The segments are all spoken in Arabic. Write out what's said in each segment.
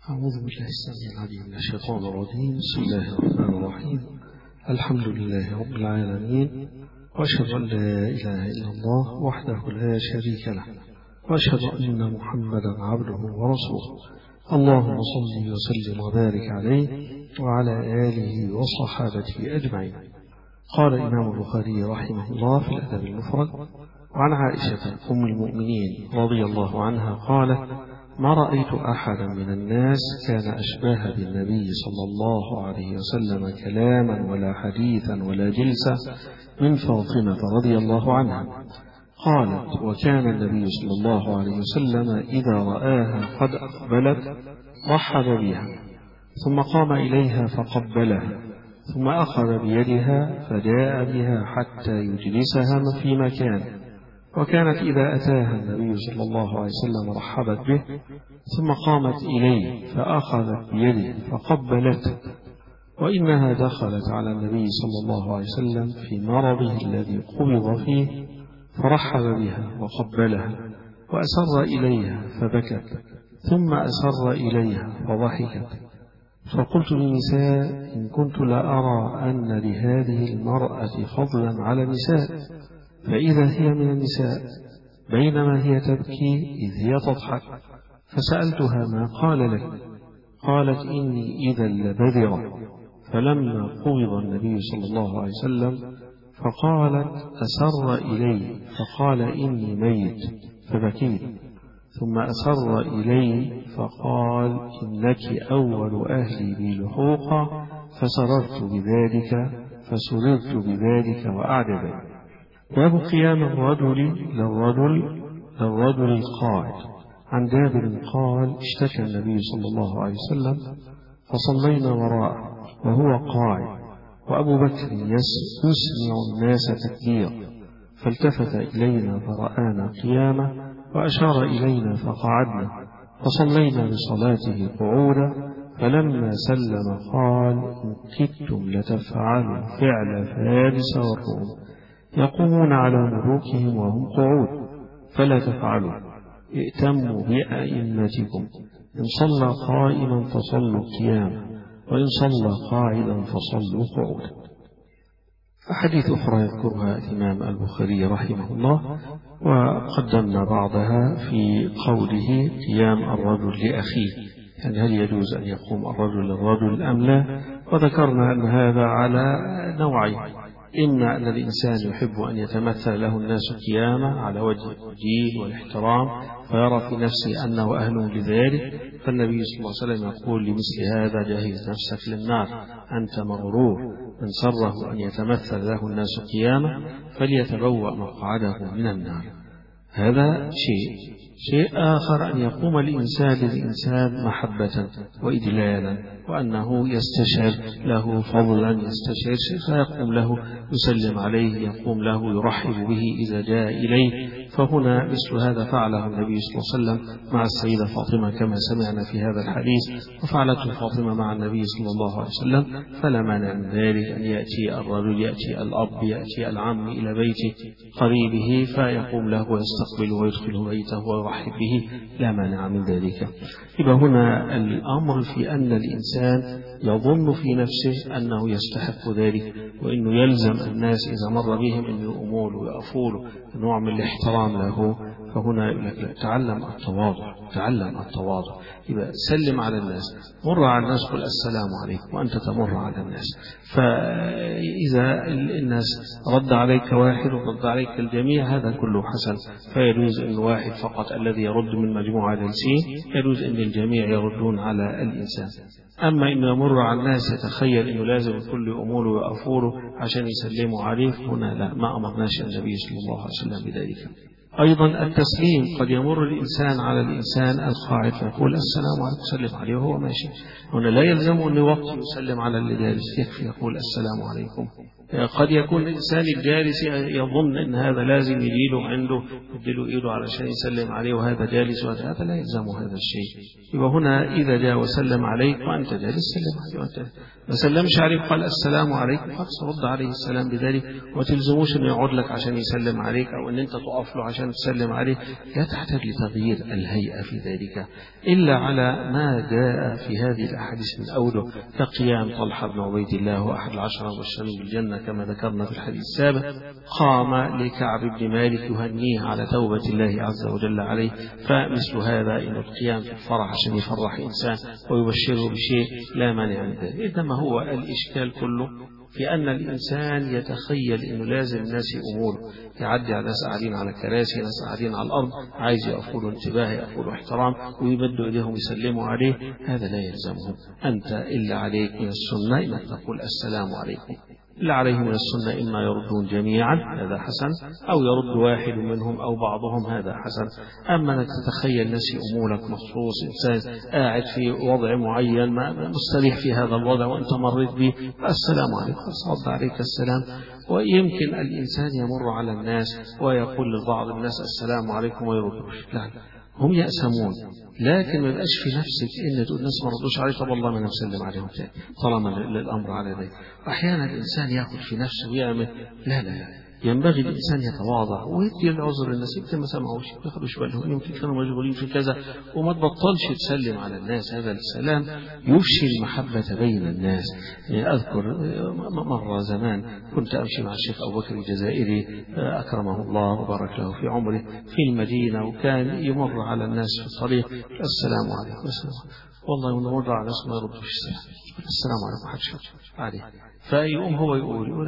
أعوذ بالله السميع العليم من الشيطان الرجيم. بسم الله الرحمن الرحيم. الحمد لله رب العالمين، وأشهد أن لا إله إلا الله وحده لا شريك له، وأشهد أن محمدا عبده ورسوله. اللهم صل وسلم وبارك عليه وعلى آله وصحابته أجمعين. قال الإمام البخاري رحمه الله في الأدب المفرد: وعن عائشة أم المؤمنين رضي الله عنها قالت: ما رأيت أحدا من الناس كان أشباه بالنبي صلى الله عليه وسلم كلاما ولا حديثا ولا جلسة من فاطمة رضي الله عنها. قالت: وكان النبي صلى الله عليه وسلم إذا رآها قد أقبلت رحب بها، ثم قام إليها فقبلها، ثم أخذ بيدها فجاء بها حتى يجلسها في مكان. وكانت إذا أتاها النبي صلى الله عليه وسلم رحبت به، ثم قامت إليه فأخذت بيده فقبلته. وإنها دخلت على النبي صلى الله عليه وسلم في مرضه الذي قبض فيه فرحب بها وقبلها، وأسر إليها فبكت، ثم أسر إليها فضحكت. فقلت للنساء: إن كنت لأرى أن لهذه المرأة فضلا على النساء، فإذا هي من النساء، بينما هي تبكي إذ هي تضحك. فسألتها: ما قال لك؟ قالت: إني إذا لبذرة. فلما قبض النبي صلى الله عليه وسلم فقالت: أسر إلي فقال: إني ميت، فبكيت. ثم أسر إلي فقال: إنك أول أهلي بي لحوقا، فسررت بذلك بذلك وأعجبني. باب قيام الرجل للرجل القاعد. عن جابر قال: اشتكى النبي صلى الله عليه وسلم فصلينا وراءه وهو قاعد، وأبو بكر يسمع الناس تكبير، فالتفت إلينا فرآنا قيامة وأشار إلينا فقعدنا، فصلينا بصلاته قعودا. فلما سلم قال: إن كدتم لتفعلوا فعل فارس والروم، يقومون على ملوكهم وهم قعود، فلا تفعلوا. ائتموا بأئمتكم، إن صلى قائما فصلوا قياما، وإن صلى قاعدا فصلوا قعودا. أحاديث أخرى يذكرها الإمام البخاري رحمه الله، وقدمنا بعضها في قوله قيام الرجل لأخيه، يعني هل يجوز أن يقوم الرجل للرجل أم لا؟ وذكرنا أن هذا على نوعين: إما أن الإنسان يحب أن يتمثل له الناس قيامة على وجه التبجيل والاحترام، فيرى في نفسه أنه أهل لذلك، فالنبي صلى الله عليه وسلم يقول لمثل هذا: جهز نفسك للنار، أنت مغرور. من سره أن يتمثل له الناس قيامة فليتبوأ مقعده من النار. هذا شيء آخر أن يقوم الإنسان للإنسان محبة وإدلالا، وأنه يستشعر له فضلا، يستشعر فيقوم له يسلم عليه، يقوم له يرحب به إذا جاء إليه. فهنا مثل هذا فعله النبي صلى الله عليه وسلم مع السيدة فاطمة كما سمعنا في هذا الحديث، وفعلته فاطمة مع النبي صلى الله عليه وسلم. فلا مانع من ذلك أن يأتي الرجل، يأتي الأب، يأتي العم إلى بيت قريبه فيقوم له ويستقبله ويدخله بيته ويرحب به، لا مانع من ذلك. يبقى هنا الأمر في أن الإنسان يظن في نفسه أنه يستحق ذلك، وأنه يلزم الناس إذا مر بهم أن يؤموا له ويأفوا له نوع من الاحترام له. فهنا يقول لك: تعلم التواضع. يبقى سلم على الناس، مر على الناس، قل السلام عليكم وأنت تمر على الناس. فإذا الناس رد عليك واحد ورد عليك الجميع هذا كله حسن، فيجوز أن واحد فقط الذي يرد من مجموعة جالسين، يجوز أن الجميع يردون على الإنسان. أما إنه يمر على الناس يتخيل أنه لازم الكل يأموله ويأفوله عشان يسلموا عليه، هنا لا، ما أمرناش النبي صلى الله عليه وسلم بذلك. أيضا التسليم، قد يمر الإنسان على الإنسان القاعد فيقول السلام عليكم، سلم عليه وهو ماشي. هنا لا يلزم أن يوطي ويسلم على اللي جالس، يكفي يقول السلام عليكم قد يكون الإنسان الجالس يظن أن هذا لازم يديله عنده، يديله إيده علشان يسلم عليه وهذا جالس، وهذا لا يلزم هذا الشيء. يبقى هنا إذا جاء وسلم عليك وأنت جالس سلم عليه، وأنت ما سلمش عليك قال السلام عليكم خلاص رد عليه السلام بذلك، وما تلزموش أنه يقعد لك عشان يسلم عليك أو أن أنت تقف له عشان تسلم عليه. لا تحتاج لتغيير الهيئة في ذلك إلا على ما جاء في هذه الأحاديث من أوله كقيام طلحة بن عبيد الله وأحد العشرة والشمس بالجنة كما ذكرنا في الحديث السابق. قام لكعب بن مالك يهنيه على توبة الله عز وجل عليه، فمثل هذا إن القيام في الفرح عشان يفرح إنسان ويبشره بشيء لا مانع من ذلك. إنما هو الإشكال كله في أن الإنسان يتخيل أنه لازم الناس يأمور، يعدي على ناس قاعدين على كراسي، ناس قاعدين على الأرض، عايز يقفوا له انتباه، يقفوا له احترام ويمدوا إيديهم يسلموا عليه. هذا لا يلزمهم. أنت إلا عليك من السنة إنك تقول السلام عليكم، إلا عليه من السنة إما يردون جميعا هذا حسن، أو يرد واحد منهم أو بعضهم هذا حسن. أما أنك تتخيل ناس أمورك مخصوص إنسان قاعد في وضع معين مستريح في هذا الوضع وأنت مريت به، السلام عليكم صد عليك السلام. ويمكن الإنسان يمر على الناس ويقول لبعض الناس السلام عليكم ويردوش، لا هم يأسمون، لكن ما يبقاش في نفسك ان تقول الناس ما ردوش عليك طب والله ما انا مسلم عليهم تاني طالما الامر على ذلك. احيانا الانسان ياخذ في نفسه ويعمل لا ينبغي الانسان يتواضع ويدي العذر للناس، يمكن ما سمعوش ما ياخدوش بالهم، يمكن كانوا مشغولين في كذا، وما تبطلش تسلم على الناس. هذا السلام يفشي المحبة بين الناس. اذكر مرة زمان كنت امشي مع الشيخ ابو بكر الجزائري اكرمه الله وبارك له في عمره في المدينة، وكان يمر على الناس في الطريق السلام عليكم والله نمر على ناس ما يردوش السلام عليكم حدش عليه، فيقوم هو يقول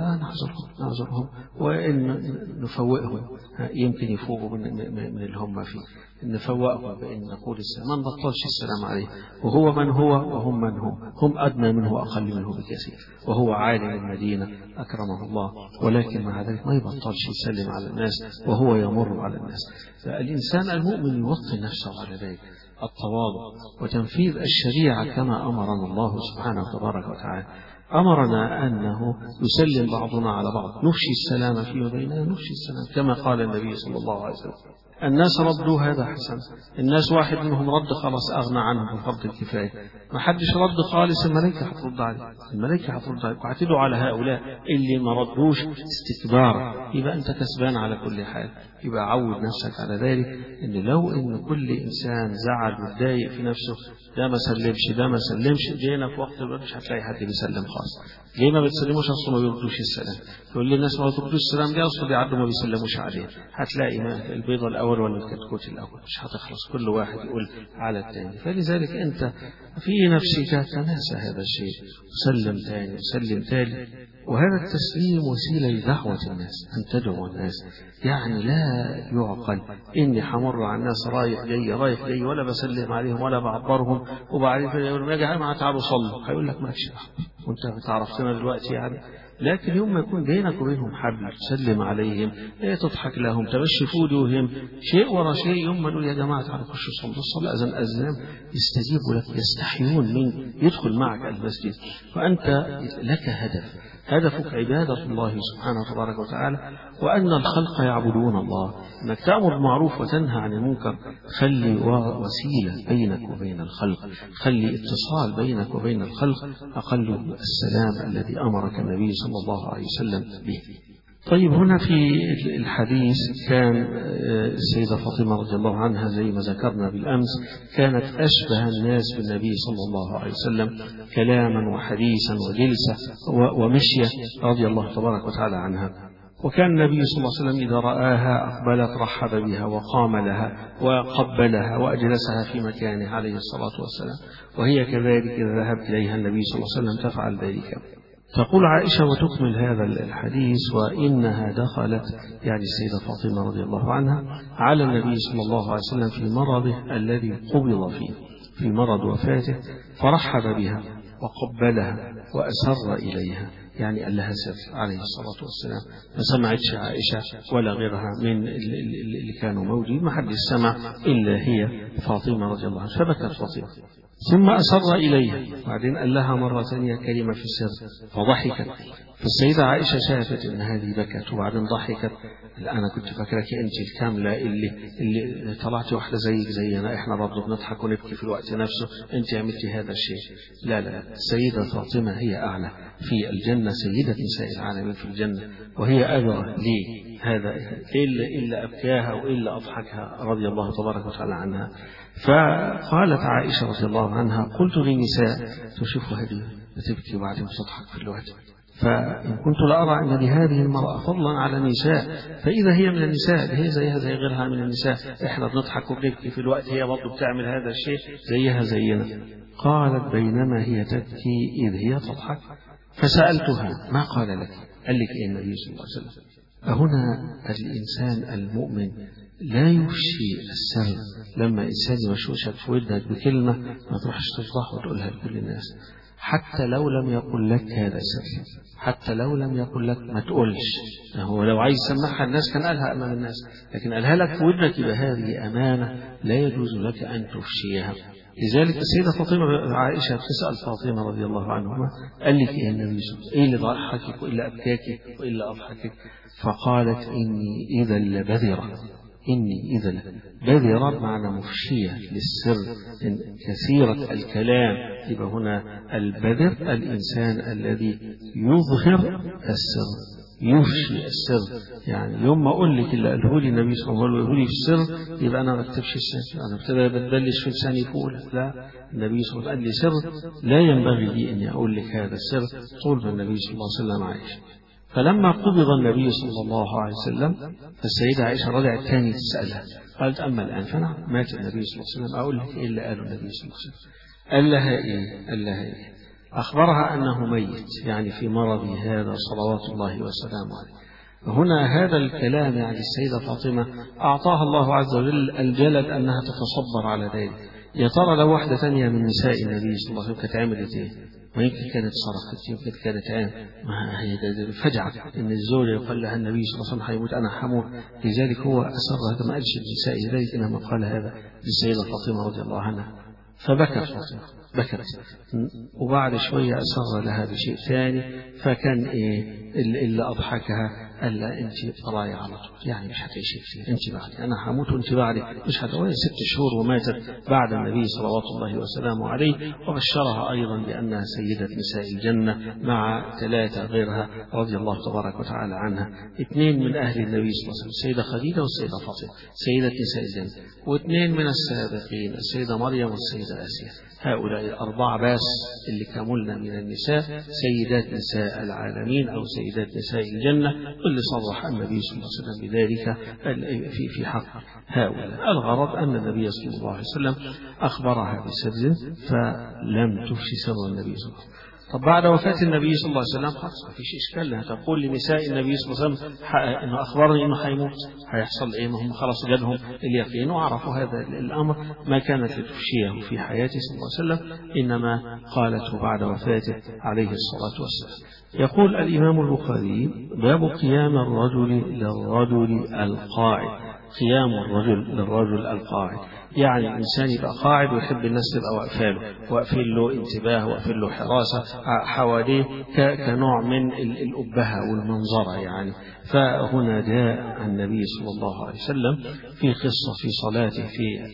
نعذرهم وإن نفوقهم، يمكن يفوقوا من اللي هم فيه، نفوقهم بأن نقول السلام، ما نبطلش السلام عليه، وهو من هو وهم من هم أدنى منه وأقل منه بكثير، وهو عالم المدينة أكرمه الله، ولكن مع ذلك ما يبطلش يسلم على الناس وهو يمر على الناس. فالإنسان المؤمن يوطن نفسه على ذلك التواضع وتنفيذ الشريعة كما أمرنا الله سبحانه وتبارك وتعالى. أمرنا أنه يسلم بعضنا على بعض، نفشي السلام فيما بيننا، نفشي السلام كما قال النبي صلى الله عليه وسلم. الناس ردوا هذا حسن، الناس واحد منهم رد خلاص أغنى عنهم بفرض الكفاية، ما حدش رد خالص الملائكة هترد عليه، الملائكة هترد عليه، واعتدوا على هؤلاء اللي ما ردوش استكبارا، يبقى أنت كسبان على كل حال. يبقى عود نفسك على ذلك، إن لو إن كل إنسان زعل وتضايق في نفسه، ده ما سلمش ده ما سلمش، جينا في وقت البرد مش هتلاقي حد بيسلم خالص. ليه ما بتسلموش؟ أصلا ما بيردوش السلام. تقول لي الناس ما بتردوش السلام، دي أصلا بيعدوا ما بيسلموش عليه. هتلاقي البيضة الأول ولا الكتكوت الأول، مش هتخلص، كل واحد يقول على الثاني. فلذلك أنت في نفسك تناسى هذا الشيء، سلم ثاني سلم ثالث. وهذا التسليم وسيلة لدعوة الناس، أن تدعو الناس. يعني لا يعقل إني حمر على الناس رايح جاي ولا بسلم عليهم ولا بعبرهم، وبعدين يقول يا جماعة تعالوا صلوا، هيقول لك ماشي وانت تعرفتنا دلوقتي يعني. لكن يوم ما يكون بينك وبينهم حبل تسلم عليهم، تضحك لهم، تمشي في وجوههم شيء ورا شيء، يوم ما نقول يا جماعة تعالوا خشوا صلوا الصلاة أذان يستجيبوا لك، يستحيون من يدخل معك المسجد، وأنت لك هدفك عبادة الله سبحانه وتبارك وتعالى، وأن الخلق يعبدون الله، أنك تأمر بالمعروف وتنهى عن المنكر. خلي وسيلة بينك وبين الخلق، خلي اتصال بينك وبين الخلق، أقل السلام الذي أمرك النبي صلى الله عليه وسلم به. طيب هنا في الحديث كان السيدة فاطمة رضي الله عنها زي ما ذكرنا بالأمس كانت أشبه الناس بالنبي صلى الله عليه وسلم كلاما وحديثا وجلسة ومشية رضي الله تبارك وتعالى عنها. وكان النبي صلى الله عليه وسلم إذا رآها أقبلت رحب بها وقام لها وقبلها وأجلسها في مكانه عليه الصلاة والسلام، وهي كذلك إذا ذهب إليها النبي صلى الله عليه وسلم تفعل ذلك. تقول عائشة وتكمل هذا الحديث: وإنها دخلت يعني السيدة فاطمة رضي الله عنها على النبي صلى الله عليه وسلم في مرضه الذي قبض فيه، في مرض وفاته، فرحب بها وقبلها وأسر إليها، يعني قال لها سر عليه الصلاة والسلام. ما سمعتش عائشة ولا غيرها من اللي كانوا موجودين، ما حد سمع إلا هي فاطمة رضي الله عنها، فبكت فاطمة. ثم أسر إليها، بعدين قال لها مرة ثانية كلمة في السر فضحكت. فالسيدة عائشة شافت إن هذه بكت وبعدين ضحكت. أنا كنت فاكرك أنت الكاملة اللي طلعتي واحدة زيك زينا، إحنا برضه بنضحك ونبكي في الوقت نفسه، أنت عملتي هذا الشيء. لا لا، السيدة فاطمة هي أعلى في الجنة، سيدة نساء العالمين في الجنة، وهي أدرى لي هذا إلا أبكاها وإلا أضحكها رضي الله تبارك وتعالى عنها. فقالت عائشة رضي الله عنها: قلت للنساء تشوفوا هذه بتبكي وبعدين بتضحك في الوقت، فإن كنت لأرى أن لهذه المرأة فضلا على النساء فإذا هي من النساء هي زيها زي غيرها من النساء، إحنا بنضحك وبنبكي في الوقت هي برضه بتعمل هذا الشيء زيها زينا. قالت: بينما هي تبكي إذ هي تضحك. فسألتها: ما قال لك؟ قال لك إيه النبي صلى الله عليه وسلم؟ هنا الإنسان المؤمن لا يفشي السر. لما إنسان يوشوشك في ودنك بكلمة ما تروحش تفضح وتقولها لكل الناس، حتى لو لم يقل لك هذا سر، حتى لو لم يقل لك ما تقولش. هو لو عايز يسمعها الناس كان قالها أمام الناس، لكن قالها لك في ودنك، يبقى هذه أمانة لا يجوز لك أن تفشيها. لذلك السيدة فاطمة عائشة تسأل فاطمة رضي الله عنهما: قال لك إيه النبي صلى الله عليه وسلم؟ إيه اللي ضحكك وإلا أبكاك وإلا أضحكك؟ فقالت: إني إذا لبذرة. إني إذا بذرة معنى مفشية للسر، كثيرة الكلام. يبقى هنا البذر الإنسان الذي يظهر السر، يفشي السر. يعني يوم ما أقول لك اللي قاله لي النبي صلى الله عليه وسلم قاله لي في السر، يبقى أنا ما بكتبش السر، أنا ابتدى بتبلش في لساني فوق. لا، النبي صلى الله عليه وسلم قال لي سر لا ينبغي لي أن أقول لك هذا السر طول ما النبي صلى الله عليه وسلم عايش. فلما قبض النبي صلى الله عليه وسلم فالسيدة عائشة رجعت تاني تسألها، قالت: أما الآن فنعم، مات النبي صلى الله عليه وسلم، أقول لك إيه اللي قاله النبي صلى الله عليه وسلم؟ قال لها إيه؟ قال لها إيه؟ أخبرها أنه ميت، يعني في مرضه هذا صلوات الله وسلامه عليه. هنا هذا الكلام يعني السيدة فاطمة أعطاها الله عز وجل الجلد أنها تتصبر على ذلك. يا ترى لو واحدة ثانية من نساء النبي صلى الله عليه وسلم كانت عملت إيه؟ ما يمكن كانت صرخت، يمكن كانت ما هي فجعة إن الزوج يقال لها النبي صلى الله عليه وسلم حيموت، أنا حموت. لذلك هو أسر هذا، ما قالش للنساء ذلك، إنما قال هذا للسيدة فاطمة رضي الله عنها. فبكت فاطمة، بكت، وبعد شوية أسر لها بشيء ثاني، فكان إيه اللي أضحكها؟ قال لها: أنت طلعي على طول، يعني مش هتعيشي كتير، أنت بعدي، أنا هموت وأنت بعدي، مش هتعيشي 6 شهور. وماتت بعد النبي صلوات الله وسلامه عليه، وبشرها أيضا بأنها سيدة نساء الجنة مع 3 غيرها رضي الله تبارك وتعالى عنها. 2 من أهل النبي صلى الله عليه وسلم، السيدة خديجة والسيدة فاطمة سيدة نساء الجنة، و2 من السابقين السيدة مريم والسيدة آسيا. هؤلاء 4 بس اللي كملنا من النساء سيدات نساء العالمين أو سيدات نساء الجنة، واللي صرح النبي صلى الله عليه وسلم بذلك في حق هؤلاء. الغرض أن النبي صلى الله عليه وسلم أخبرها بسر فلم تفشي سر النبي صلى الله عليه وسلم. طب بعد وفاة النبي صلى الله عليه وسلم خلاص ما فيش إشكال لها تقول لنساء النبي صلى الله عليه وسلم إنه أخبرني إنه حيموت، هيحصل إيه؟ ما هم خلاص جالهم اليقين وعرفوا هذا الأمر. ما كانت لتفشيه في حياته صلى الله عليه وسلم، إنما قالته بعد وفاته عليه الصلاة والسلام. يقول الإمام البخاري: باب قيام الرجل للرجل القاعد. قيام الرجل للرجل القاعد يعني الإنسان يبقى قاعد ويحب الناس تبقى واقفين له انتباه، واقفين له حراسة حواليه كنوع من الأبهة والمنظرة يعني. فهنا جاء النبي صلى الله عليه وسلم في قصة في صلاته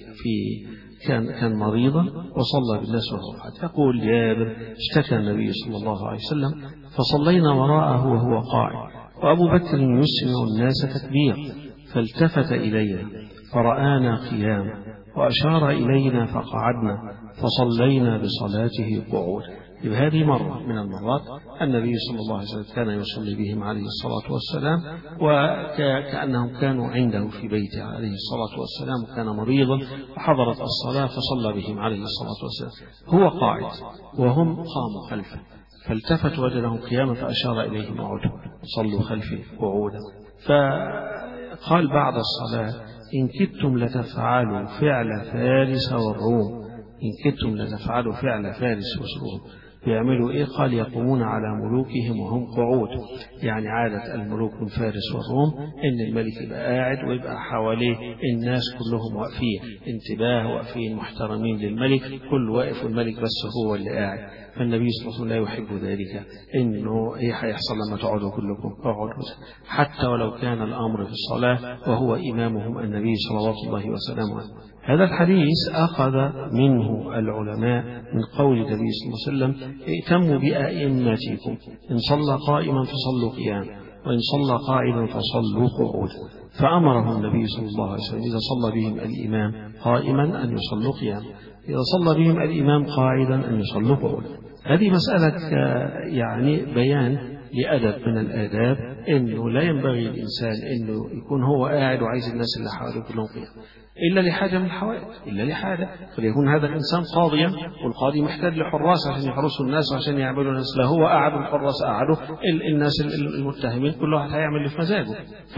في كان مريضا وصلى بالناس وهو قاعد. يقول جابر: اشتكى النبي صلى الله عليه وسلم فصلينا وراءه وهو قاعد، وأبو بكر يسمع الناس تكبير، فالتفت إلينا فرآنا قياما وأشار إلينا فقعدنا فصلينا بصلاته قعود. هذه مرة من المرات النبي صلى الله عليه وسلم كان يصلي بهم عليه الصلاة والسلام، وكأنهم كانوا عنده في بيته عليه الصلاة والسلام، وكان مريضا وحضرت الصلاة فصلى بهم عليه الصلاة والسلام. هو قاعد وهم قاموا خلفه، فالتفت وجدهم قياما فأشار إليهم اقعدوا صلوا خلفي قعودا. فقال بعد الصلاة: إن كدتم لتفعلوا فعل فارس والروم، إن كدتم لتفعلوا فعل فارس والروم. بيعملوا إيه؟ قال يقومون على ملوكهم وهم قعود. يعني عادة الملوك من فارس والروم إن الملك يبقى قاعد ويبقى حواليه الناس كلهم واقفين انتباه، واقفين محترمين للملك، كل واقف والملك بس هو اللي قاعد. فالنبي صلى الله عليه وسلم لا يحب ذلك، إنه إيه هيحصل لما تقعدوا كلكم؟ اقعدوا، حتى ولو كان الأمر في الصلاة وهو إمامهم النبي صلى الله عليه وسلم. هذا الحديث أخذ منه العلماء من قول النبي صلى الله عليه وسلم ائتموا بأئمتكم، إن صلى قائما فصلوا قياما، وإن صلى قاعدا فصلوا قعودا. فأمرهم النبي صلى الله عليه وسلم إذا صلى بهم الإمام قائما أن يصلوا قياما، إذا صلى بهم الإمام قاعدا أن يصلوا قعودا. هذه مسألة يعني بيان لأدب من الآداب، إنه لا ينبغي الإنسان إنه يكون هو قاعد وعايز الناس اللي حواليه كلهم قيام إلا لحاجة من الحوائج، إلا لحاجة. فليكون هذا الإنسان قاضيا، والقاضي محتاج لحراس عشان يحرسوا الناس وعشان يعملوا الناس، لا هو قاعد والحراس قعدوا، الناس المتهمين كل واحد هيعمل اللي في مزاجه.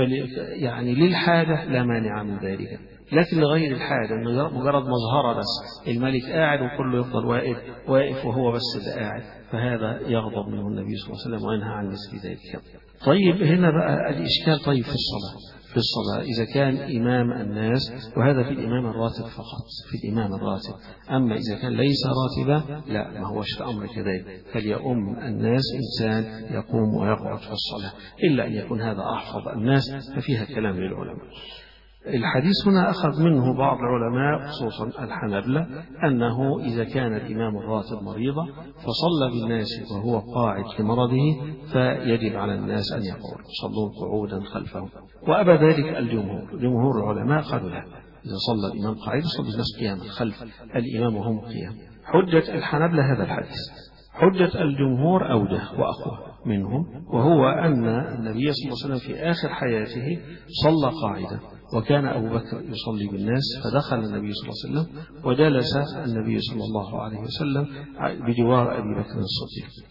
يعني للحاجة لا مانع من ذلك، لكن لغير الحاجة إنه مجرد مظهرة بس، الملك قاعد وكله يفضل واقف وهو بس اللي قاعد، فهذا يغضب منه النبي صلى الله عليه وسلم وينهى عن مثل ذلك. طيب هنا بقى الإشكال، طيب في الصلاة إذا كان إمام الناس، وهذا في الإمام الراتب فقط، في الإمام الراتب. أما إذا كان ليس راتبا لا، ما هوش الأمر كذلك، فليؤم الناس إنسان يقوم ويقعد في الصلاة، إلا أن يكون هذا أحفظ الناس، ففيها كلام للعلماء. الحديث هنا أخذ منه بعض العلماء خصوصا الحنابلة أنه إذا كان الإمام الراتب مريضا فصلى بالناس وهو قاعد لمرضه، فيجب على الناس أن يقعدوا صلوا قعودا خلفه. وأبى ذلك جمهور العلماء قالوا لا، إذا صلى الإمام قاعد صلى الناس قياما خلف الإمام وهم قيام. حجة الحنابلة هذا الحديث، حجة الجمهور أوجه وأقوى منهم، وهو أن النبي صلى الله عليه وسلم في آخر حياته صلى قاعدا، وكان أبو بكر يصلي بالناس، فدخل النبي صلى الله عليه وسلم وجلس النبي صلى الله عليه وسلم بجوار أبي بكر الصديق،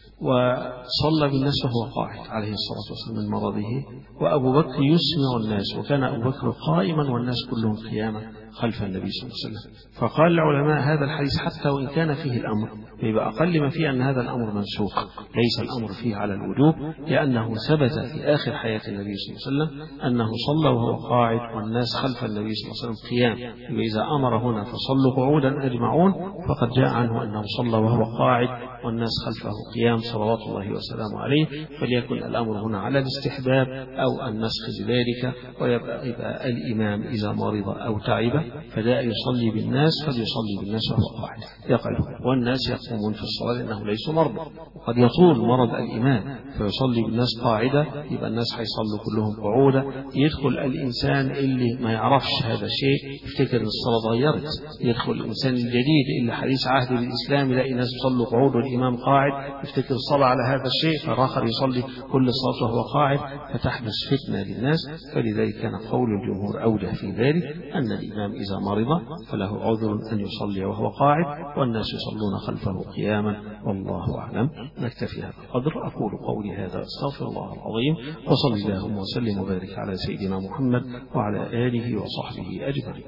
وصلى بالناس وهو قاعد عليه الصلاة والسلام من مرضه، وأبو بكر يسمع الناس، وكان أبو بكر قائما والناس كلهم قياما خلف النبي صلى الله عليه وسلم. فقال العلماء هذا الحديث حتى وإن كان فيه الأمر، يبقى أقل ما فيه أن هذا الأمر منسوخ، ليس الأمر فيه على الوجوب، لأنه ثبت في آخر حياة النبي صلى الله عليه وسلم أنه صلى وهو قاعد والناس خلف النبي صلى الله عليه وسلم قيام. وإذا أمر هنا فصلوا قعودا أجمعون، فقد جاء عنه أنه صلى وهو قاعد والناس خلفه قيام صلوات الله وسلامه عليه. فليكن الأمر هنا على الاستحباب أو النسخ بذلك، ويبقى الإمام إذا مرض أو تعب فجاء يصلي بالناس فليصلي بالناس وهو قاعد يقعد، والناس يقومون في الصلاة لأنه ليسوا مرضى، وقد يطول مرض الإمام فيصلي بالناس قاعدة، يبقى الناس هيصلوا كلهم قعودة. يدخل الإنسان اللي ما يعرفش هذا الشيء يفتكر أن الصلاة اتغيرت، يدخل الإنسان الجديد اللي حديث عهد بالإسلام يلاقي ناس يصلوا قعود والإمام قاعد، يفتكر الصلاة على هذا الشيء، فالآخر يصلي كل الصلاة وهو قاعد، فتحدث فتنة للناس. فلذلك كان قول الجمهور أوجه في ذلك، أن الإمام إذا مرض فله عذر أن يصلي وهو قاعد والناس يصلون خلفه قياما، والله أعلم. نكتفي هذا القدر. أقول قولي هذا أستغفر الله العظيم، وصلى اللهم وسلم وبارك على سيدنا محمد وعلى آله وصحبه أجمعين.